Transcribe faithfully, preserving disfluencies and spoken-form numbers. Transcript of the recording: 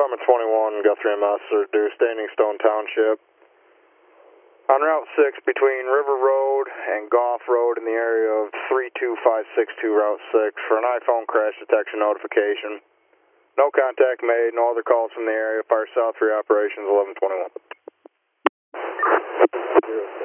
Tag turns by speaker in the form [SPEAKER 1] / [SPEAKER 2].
[SPEAKER 1] eleven twenty-one, Guthrie M S, due Standing Stone Township. On Route six between River Road and Goff Road in the area of three two five six two Route six for an iPhone crash detection notification. No contact made, no other calls from the area. Fire South three Operations eleven twenty-one.